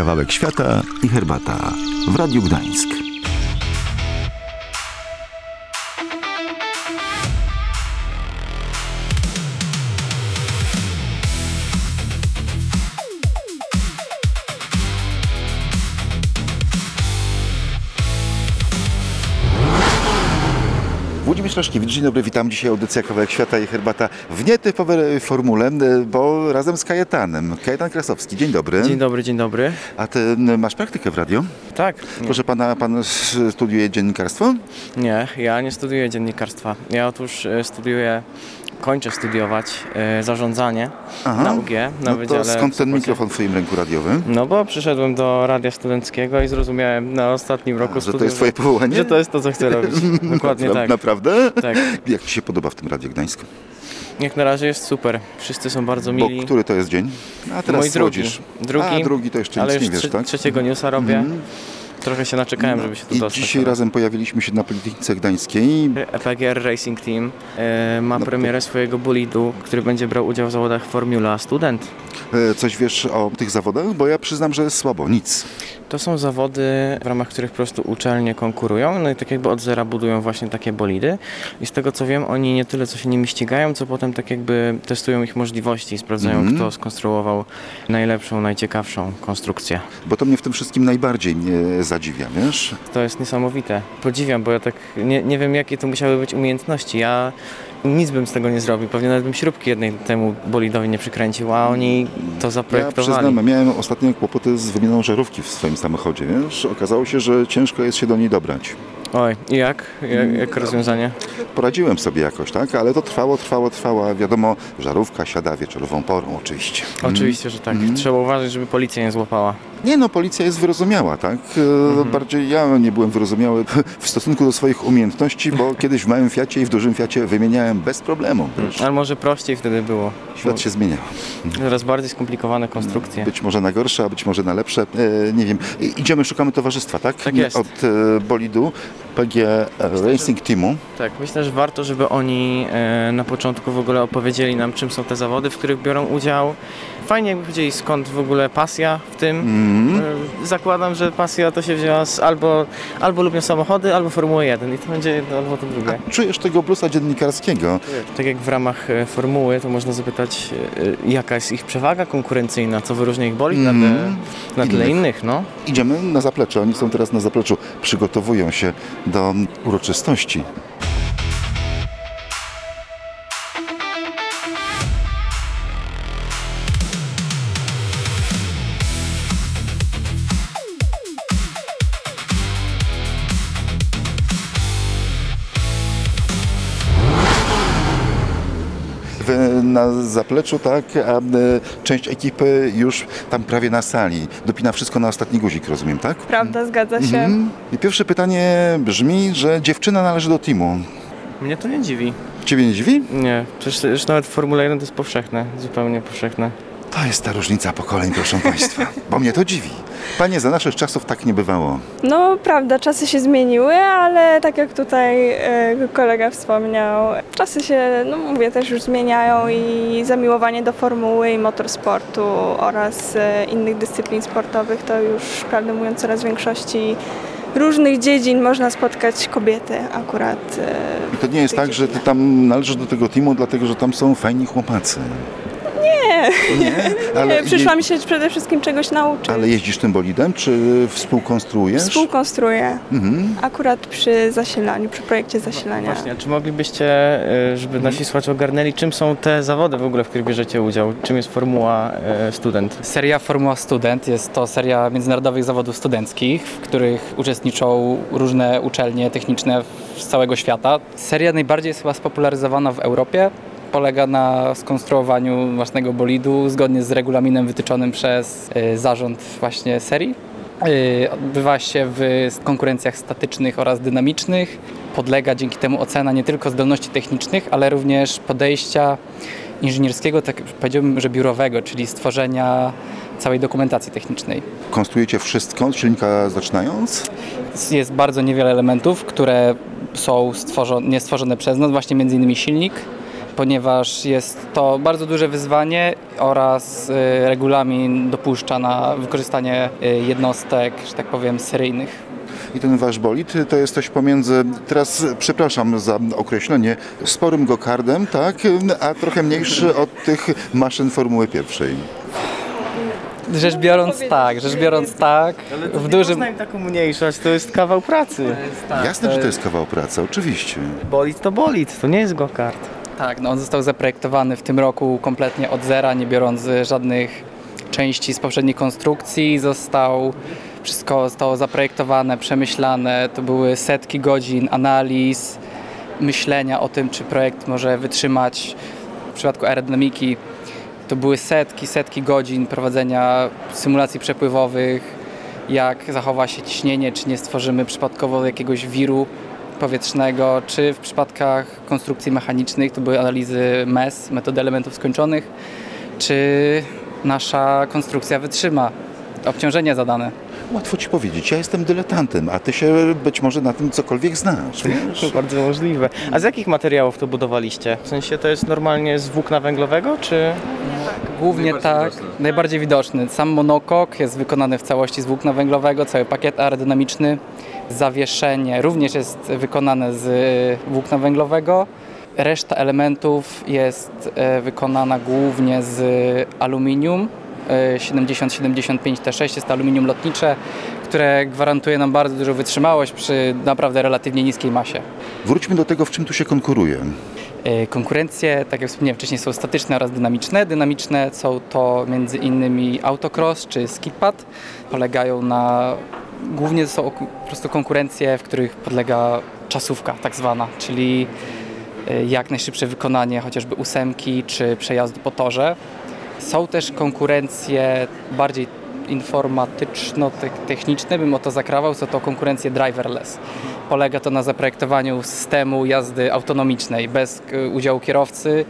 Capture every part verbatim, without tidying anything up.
Kawałek świata i herbata w Radiu Gdańsk. Włodzimierz Raszkiewicz, dzień dobry, witam. Dzisiaj audycja Kawałek świata i herbata w nietypowej formule, bo razem z Kajetanem. Kajetan Krasowski, dzień dobry. Dzień dobry, dzień dobry. A ty masz praktykę w radio? Tak. Proszę pana, pan studiuje dziennikarstwo? Nie, ja nie studiuję dziennikarstwa. Ja otóż studiuję, kończę studiować e, zarządzanie Aha. na U G, na no Wydziale... To skąd ten mikrofon w twoim ręku radiowym? No bo przyszedłem do radia studenckiego i zrozumiałem na ostatnim roku A, że studiów, to jest twoje powołanie? Że to jest to, co chcę robić. Dokładnie Napra- tak. Naprawdę? Tak. Jak ci się podoba w tym Radiu Gdańsku? Jak na razie jest super. Wszyscy są bardzo mili. Bo który to jest dzień? A teraz Mój drugi. słodzisz. Drugi. A, drugi to jeszcze ale nic już nie wiesz, trzy, tak? trzeciego newsa robię. Mm. Trochę się naczekałem, żeby się tu I dostać. dzisiaj ale... razem pojawiliśmy się na Politechnice Gdańskiej. E P G R Racing Team e, ma No, premierę to... swojego bolidu, który będzie brał udział w zawodach Formula Student. E, coś wiesz o tych zawodach? Bo ja przyznam, że słabo, nic. To są zawody, w ramach których po prostu uczelnie konkurują, no i tak jakby od zera budują właśnie takie bolidy. I z tego co wiem, oni nie tyle co się nimi ścigają, co potem tak jakby testują ich możliwości i sprawdzają, mm. kto skonstruował najlepszą, najciekawszą konstrukcję. Bo to mnie w tym wszystkim najbardziej mnie zadziwia, wiesz? To jest niesamowite. Podziwiam, bo ja tak nie, nie wiem, jakie to musiały być umiejętności. Ja nic bym z tego nie zrobił. Pewnie nawet bym śrubki jednej temu bolidowi nie przykręcił, a oni to zaprojektowali. Ja przyznam, miałem ostatnio kłopoty z wymianą żarówki w swoim samochodzie, wiesz? Okazało się, że ciężko jest się do niej dobrać. Oj, i jak? Jak, jak rozwiązanie? Poradziłem sobie jakoś, tak? Ale to trwało, trwało, trwało. A wiadomo, żarówka siada wieczorową porą, oczywiście. Oczywiście, że tak. Mm. Trzeba uważać, żeby policja nie złapała. Nie no, policja jest wyrozumiała, tak? Mhm. Bardziej ja nie byłem wyrozumiały w stosunku do swoich umiejętności, bo kiedyś w małym Fiacie i w dużym Fiacie wymieniałem bez problemu. Wiesz? Ale może prościej wtedy było. Świat się zmieniał. Coraz bardziej skomplikowane konstrukcje. Być może na gorsze, a być może na lepsze. E, nie wiem. I, idziemy, szukamy towarzystwa, tak? Tak jest. Od e, bolidu P G Racing Teamu. Tak, myślę, że warto, żeby oni e, na początku w ogóle opowiedzieli nam, czym są te zawody, w których biorą udział. Fajnie jakby powiedzieli, skąd w ogóle pasja w tym. Mm. E, zakładam, że pasja to się wzięła z albo, albo lubią samochody, albo Formułę jeden i to będzie jedno albo to drugie. A czujesz tego bluesa dziennikarskiego? Tak jak w ramach e, Formuły, to można zapytać, e, jaka jest ich przewaga konkurencyjna, co wyróżnia ich bolid mm. na, tle, na tle innych. innych, no. Idziemy na zaplecze, oni są teraz na zapleczu, przygotowują się do uroczystości. Na zapleczu, tak, a część ekipy już tam prawie na sali. Dopina wszystko na ostatni guzik, rozumiem, tak? Prawda, zgadza się. Mhm. I pierwsze pytanie brzmi, że dziewczyna należy do teamu. Mnie to nie dziwi. Ciebie nie dziwi? Nie, przecież już nawet w Formule jeden to jest powszechne, zupełnie powszechne. To jest ta różnica pokoleń, proszę Państwa, bo mnie to dziwi. Panie, za naszych czasów tak nie bywało. No prawda, czasy się zmieniły, ale tak jak tutaj e, kolega wspomniał, czasy się, no mówię, też już zmieniają i zamiłowanie do formuły i motorsportu oraz e, innych dyscyplin sportowych to już, prawdę mówiąc, coraz w większości różnych dziedzin można spotkać kobiety akurat. E, I to nie jest tak, że ty tam należysz do tego teamu, dlatego że tam są fajni chłopacy. Nie, nie, ale nie, przyszłam je... się przede wszystkim czegoś nauczyć. Ale jeździsz tym bolidem, czy współkonstruujesz? Współkonstruuję, mhm. akurat przy zasilaniu, przy projekcie zasilania. No właśnie, czy moglibyście, żeby nasi słuchacze ogarnęli, czym są te zawody w ogóle, w których bierzecie udział? Czym jest Formuła Student? Seria Formuła Student jest to seria międzynarodowych zawodów studenckich, w których uczestniczą różne uczelnie techniczne z całego świata. Seria najbardziej jest chyba spopularyzowana w Europie. Polega na skonstruowaniu własnego bolidu zgodnie z regulaminem wytyczonym przez y, zarząd właśnie serii. Y, odbywa się w konkurencjach statycznych oraz dynamicznych. Podlega dzięki temu ocena nie tylko zdolności technicznych, ale również podejścia inżynierskiego, tak powiedziałbym, że biurowego, czyli stworzenia całej dokumentacji technicznej. Konstruujecie wszystko od silnika zaczynając? Jest bardzo niewiele elementów, które są stworzone, nie stworzone przez nas, właśnie między innymi silnik. ponieważ jest to bardzo duże wyzwanie oraz y, regulamin dopuszcza na wykorzystanie y, jednostek, że tak powiem, seryjnych. I ten wasz bolid to jest coś pomiędzy, teraz przepraszam za określenie, sporym gokardem, tak, a trochę mniejszy od tych maszyn Formuły pierwszej. Rzecz biorąc tak, rzecz biorąc tak, w dużym... Można im tak umniejszać, to jest kawał pracy. Jasne, że to jest kawał pracy, oczywiście. Bolid to bolid, to nie jest go-kart. Tak, no on został zaprojektowany w tym roku kompletnie od zera, nie biorąc żadnych części z poprzednich konstrukcji. Został, wszystko zostało zaprojektowane, przemyślane. To były setki godzin analiz, myślenia o tym, czy projekt może wytrzymać. W przypadku aerodynamiki to były setki, setki godzin prowadzenia symulacji przepływowych, jak zachowa się ciśnienie, czy nie stworzymy przypadkowo jakiegoś wiru powietrznego, czy w przypadkach konstrukcji mechanicznych to były analizy M E S, metody elementów skończonych, czy nasza konstrukcja wytrzyma obciążenia zadane. Łatwo ci powiedzieć, ja jestem dyletantem, a ty się być może na tym cokolwiek znasz, wiesz? To bardzo możliwe. A z jakich materiałów to budowaliście? W sensie to jest normalnie z włókna węglowego, czy... Głównie tak, najbardziej widoczny. Sam monokok jest wykonany w całości z włókna węglowego, cały pakiet aerodynamiczny. Zawieszenie również jest wykonane z włókna węglowego. Reszta elementów jest e, wykonana głównie z aluminium. siedemdziesiąt siedemdziesiąt pięć T sześć jest to aluminium lotnicze, które gwarantuje nam bardzo dużą wytrzymałość przy naprawdę relatywnie niskiej masie. Wróćmy do tego, w czym tu się konkuruje. Konkurencje, tak jak wspomniałem wcześniej, są statyczne oraz dynamiczne. Dynamiczne są to między innymi autocross czy skidpad. Polegają na... Głównie są po prostu konkurencje, w których podlega czasówka tak zwana, czyli jak najszybsze wykonanie chociażby ósemki czy przejazdu po torze. Są też konkurencje bardziej informatyczno-techniczne, bym o to zakrawał, są to konkurencje driverless. Polega to na zaprojektowaniu systemu jazdy autonomicznej bez udziału kierowcy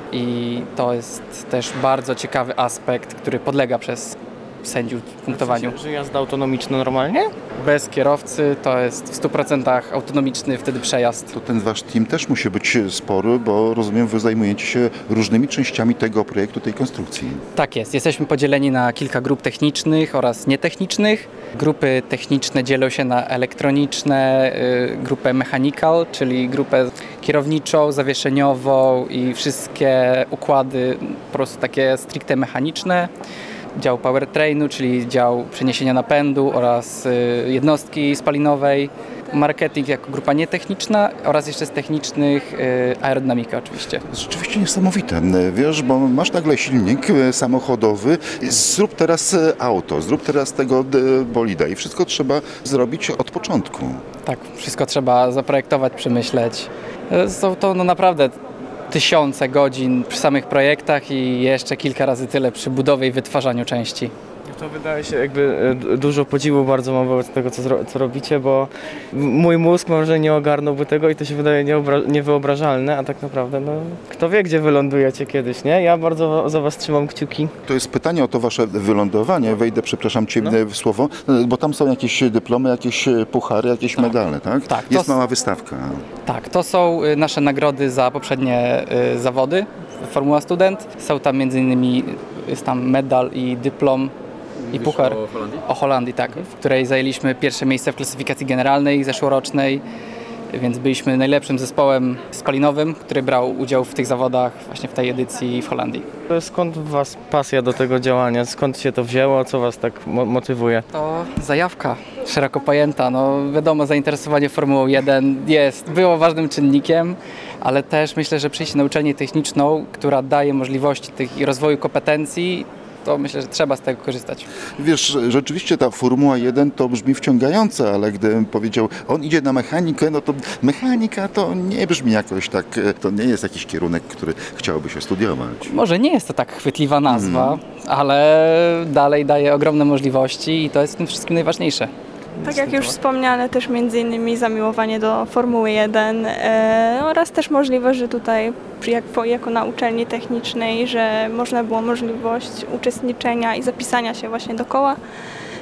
i to jest też bardzo ciekawy aspekt, który podlega przez sędziów punktowaniu. W sensie, że jazda autonomiczna normalnie? Bez kierowcy to jest w stu procentach autonomiczny wtedy przejazd. To ten wasz team też musi być spory, bo rozumiem, wy zajmujecie się różnymi częściami tego projektu, tej konstrukcji. Tak jest. Jesteśmy podzieleni na kilka grup technicznych oraz nietechnicznych. Grupy techniczne dzielą się na elektroniczne, y, grupę mechanical, czyli grupę kierowniczą, zawieszeniową i wszystkie układy po prostu takie stricte mechaniczne. Dział powertrainu, czyli dział przeniesienia napędu oraz y, jednostki spalinowej. Marketing jako grupa nietechniczna oraz jeszcze z technicznych y, aerodynamika oczywiście. Rzeczywiście niesamowite, wiesz, bo masz nagle silnik samochodowy, zrób teraz auto, zrób teraz tego bolida i wszystko trzeba zrobić od początku. Tak, wszystko trzeba zaprojektować, przemyśleć. Są to no, naprawdę tysiące godzin przy samych projektach i jeszcze kilka razy tyle przy budowie i wytwarzaniu części. To wydaje się jakby e, dużo podziwu bardzo mam wobec tego, co, zro- co robicie, bo mój mózg może nie ogarnąłby tego i to się wydaje nieobra- niewyobrażalne, a tak naprawdę no, kto wie, gdzie wylądujecie kiedyś, nie? Ja bardzo za was trzymam kciuki. To jest pytanie o to wasze wylądowanie, wejdę, przepraszam cię No. w słowo, bo tam są jakieś dyplomy, jakieś puchary, jakieś medale, tak? Tak, Jest to- mała wystawka. Tak, to są y, nasze nagrody za poprzednie y, zawody Formuła Student. Są tam między innymi jest tam medal i dyplom i puchar o Holandii? o Holandii, tak, w której zajęliśmy pierwsze miejsce w klasyfikacji generalnej zeszłorocznej, więc byliśmy najlepszym zespołem spalinowym, który brał udział w tych zawodach właśnie w tej edycji w Holandii. Skąd w was pasja do tego działania? Skąd się to wzięło? Co was tak mo- motywuje? To zajawka szeroko pojęta. No wiadomo, zainteresowanie Formułą jeden jest, było ważnym czynnikiem, ale też myślę, że przyjście na uczelnię techniczną, która daje możliwości tych i rozwoju kompetencji, to myślę, że trzeba z tego korzystać. Wiesz, rzeczywiście ta Formuła jeden to brzmi wciągająco, ale gdybym powiedział, on idzie na mechanikę, no to mechanika to nie brzmi jakoś tak, to nie jest jakiś kierunek, który chciałoby się studiować. Może nie jest to tak chwytliwa nazwa, ale dalej daje ogromne możliwości i to jest w tym wszystkim najważniejsze. Tak jak już wspomniane, też między innymi zamiłowanie do Formuły jeden e, oraz też możliwość, że tutaj jak, po, jako na uczelni technicznej, że można było możliwość uczestniczenia i zapisania się właśnie do koła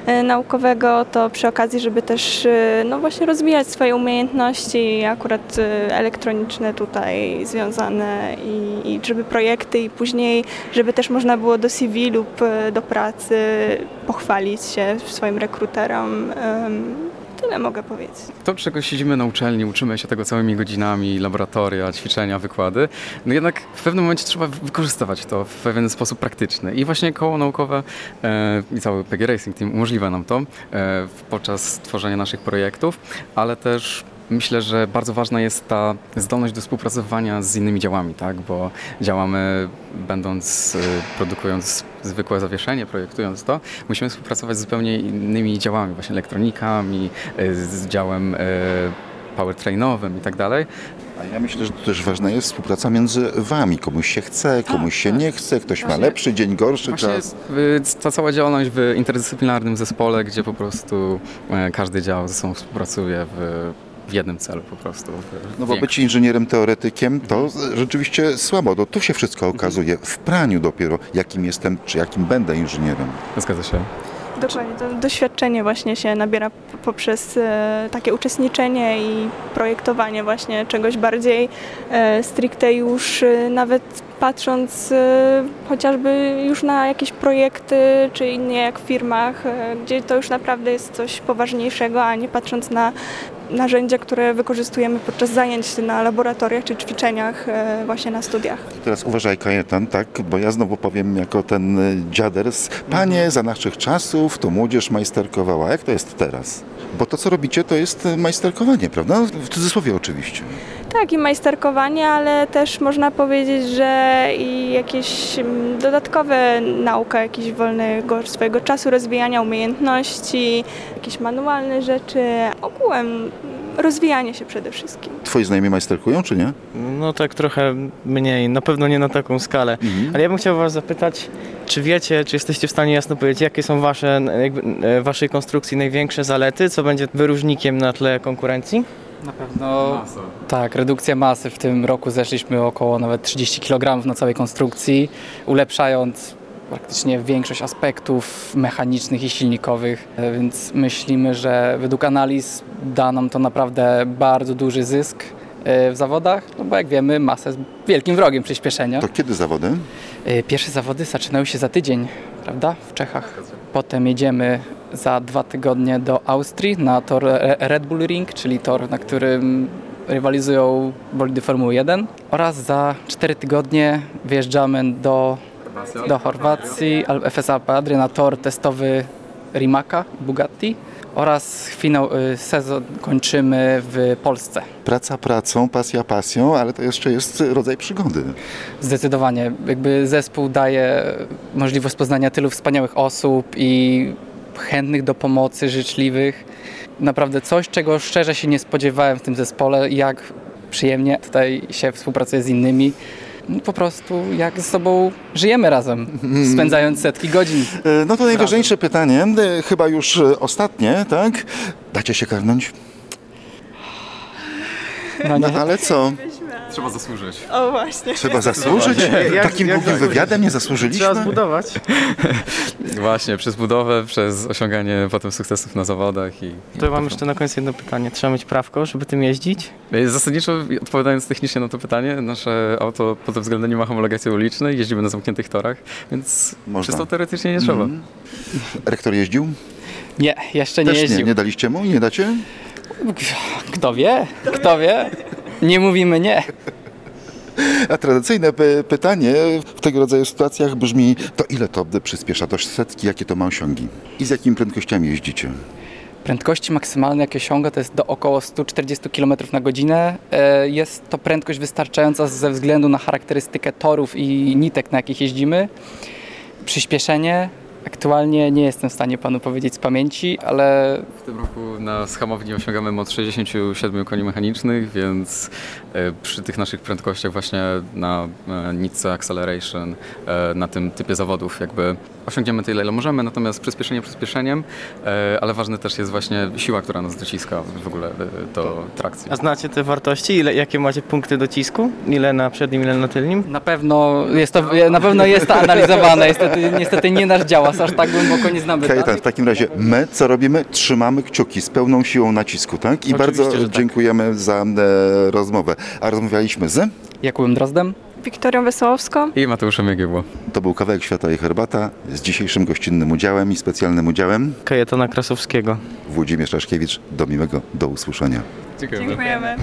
e, naukowego, to przy okazji, żeby też e, no właśnie rozwijać swoje umiejętności, akurat e, elektroniczne tutaj związane i, i żeby projekty i później, żeby też można było do C V lub e, do pracy pochwalić się swoim rekruterom. Em, Tyle mogę powiedzieć. To, czego siedzimy na uczelni, uczymy się tego całymi godzinami, laboratoria, ćwiczenia, wykłady, no jednak w pewnym momencie trzeba wykorzystywać to w pewien sposób praktyczny. I właśnie koło naukowe e, i cały P G Racing Team umożliwia nam to e, podczas tworzenia naszych projektów, ale też myślę, że bardzo ważna jest ta zdolność do współpracowania z innymi działami, tak? Bo działamy, będąc, produkując zwykłe zawieszenie, projektując to, musimy współpracować z zupełnie innymi działami, właśnie elektronikami, z działem powertrainowym i tak dalej. A ja myślę, że to też ważna jest współpraca między wami. Komuś się chce, komuś się nie chce, ktoś ma Właśnie- lepszy dzień, gorszy Właśnie czas. y, ta cała działalność w interdyscyplinarnym zespole, gdzie po prostu e, każdy dział ze sobą współpracuje w, w jednym celu po prostu. w- No bo w być inżynierem teoretykiem to rzeczywiście słabo. To tu się wszystko okazuje. W praniu dopiero, jakim jestem, czy jakim będę inżynierem. Zgadza się. Dokładnie, to doświadczenie właśnie się nabiera p- poprzez e, takie uczestniczenie i projektowanie właśnie czegoś bardziej e, stricte już e, nawet patrząc e, chociażby już na jakieś projekty czy inne jak w firmach, e, gdzie to już naprawdę jest coś poważniejszego, a nie patrząc na narzędzia, które wykorzystujemy podczas zajęć na laboratoriach czy ćwiczeniach e, właśnie na studiach. Teraz uważaj, Kajetan, tak? Bo ja znowu powiem jako ten y, dziaders. Panie, za naszych czasów to młodzież majsterkowała. Jak to jest teraz? Bo to, co robicie, to jest y, majsterkowanie, prawda? W cudzysłowie oczywiście. Tak, i majsterkowanie, ale też można powiedzieć, że i jakieś mm, dodatkowe nauka, jakiegoś wolnego swojego czasu, rozwijania umiejętności, jakieś manualne rzeczy, ogółem mm, rozwijanie się przede wszystkim. Twoi znajomi majsterkują, czy nie? No tak trochę mniej, na pewno nie na taką skalę. Ale ja bym chciał was zapytać, czy wiecie, czy jesteście w stanie jasno powiedzieć, jakie są wasze, jakby, e, waszej konstrukcji największe zalety, co będzie wyróżnikiem na tle konkurencji? Na pewno tak, redukcja masy. W tym roku zeszliśmy około nawet trzydzieści kilogramów na całej konstrukcji, ulepszając praktycznie większość aspektów mechanicznych i silnikowych, E, więc myślimy, że według analiz da nam to naprawdę bardzo duży zysk e, w zawodach, no bo jak wiemy, masa jest wielkim wrogiem przyspieszenia. To kiedy zawody? E, Pierwsze zawody zaczynają się za tydzień, prawda, w Czechach. Potem jedziemy za dwa tygodnie do Austrii na tor Re- Red Bull Ring, czyli tor, na którym rywalizują bolidy Formuły jeden. Oraz za cztery tygodnie wyjeżdżamy do, do Chorwacji, al- F S A P Adria na tor testowy Rimaka Bugatti. Oraz finał, y, sezon kończymy w Polsce. Praca pracą, pasja pasją, ale to jeszcze jest rodzaj przygody. Zdecydowanie. Jakby zespół daje możliwość poznania tylu wspaniałych osób i chętnych do pomocy, życzliwych. Naprawdę coś, czego szczerze się nie spodziewałem w tym zespole, jak przyjemnie tutaj się współpracuje z innymi. No, po prostu jak ze sobą żyjemy razem, spędzając setki godzin. E, No to najważniejsze pytanie, e, chyba już e, ostatnie, tak? Dacie się karnąć? No No nie, ale co? Trzeba zasłużyć. O właśnie. Trzeba zasłużyć? Jak- Takim jak długim zasłużyć? wywiadem nie zasłużyliśmy? Trzeba zbudować. Właśnie, przez budowę, przez osiąganie potem sukcesów na zawodach i... To mam jeszcze na koniec jedno pytanie. Trzeba mieć prawko, żeby tym jeździć? Zasadniczo odpowiadając technicznie na to pytanie, nasze auto pod tym względem nie ma homologacji ulicznej, jeździmy na zamkniętych torach, więc Można. czysto teoretycznie nie trzeba. Mhm. Rektor jeździł? nie, jeszcze nie Też nie, jeździł. nie daliście mu i nie dacie? Kto wie? Kto wie? Nie mówimy nie. A tradycyjne py- pytanie w tego rodzaju sytuacjach brzmi, to ile to przyspiesza do setki, jakie to ma osiągi? I z jakimi prędkościami jeździcie? Prędkości maksymalne, jakie osiąga, to jest do około sto czterdzieści kilometrów na godzinę. E, Jest to prędkość wystarczająca ze względu na charakterystykę torów i nitek, na jakich jeździmy. Przyspieszenie aktualnie nie jestem w stanie panu powiedzieć z pamięci, ale W tym roku na schamowni osiągamy moc sześćdziesiąt siedem koni mechanicznych, więc e, przy tych naszych prędkościach właśnie na e, nitce acceleration, e, na tym typie zawodów jakby osiągniemy tyle, ile możemy, natomiast przyspieszenie przyspieszeniem, e, ale ważne też jest właśnie siła, która nas dociska w ogóle e, do trakcji. A znacie te wartości? Ile, jakie macie punkty docisku? Ile na przednim, ile na tylnim? na pewno jest to, na pewno jest to analizowane. Niestety, niestety nie nasz dział Was aż tak głęboko nie znamy. Kajetan, dalej. w takim razie my co robimy? Trzymamy kciuki z pełną siłą nacisku, tak? I Oczywiście, bardzo że tak. dziękujemy za e, rozmowę. A rozmawialiśmy z... Jakubem Drozdem. Wiktorią Wesołowską. I Mateuszem Jagiełło. To był Kawałek Świata i Herbata z dzisiejszym gościnnym udziałem i specjalnym udziałem Kajetana Krasowskiego. Włodzimierz Raszkiewicz. Do miłego, do usłyszenia. Dziękujemy. Dziękujemy.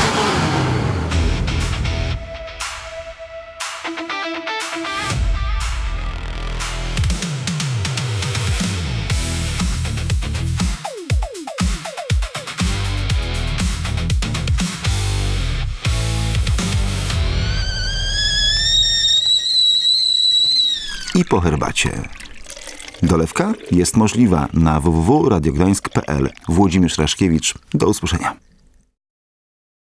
I po herbacie. Dolewka jest możliwa na w w w kropka radiogdańsk kropka p l. Włodzimierz Raszkiewicz. Do usłyszenia.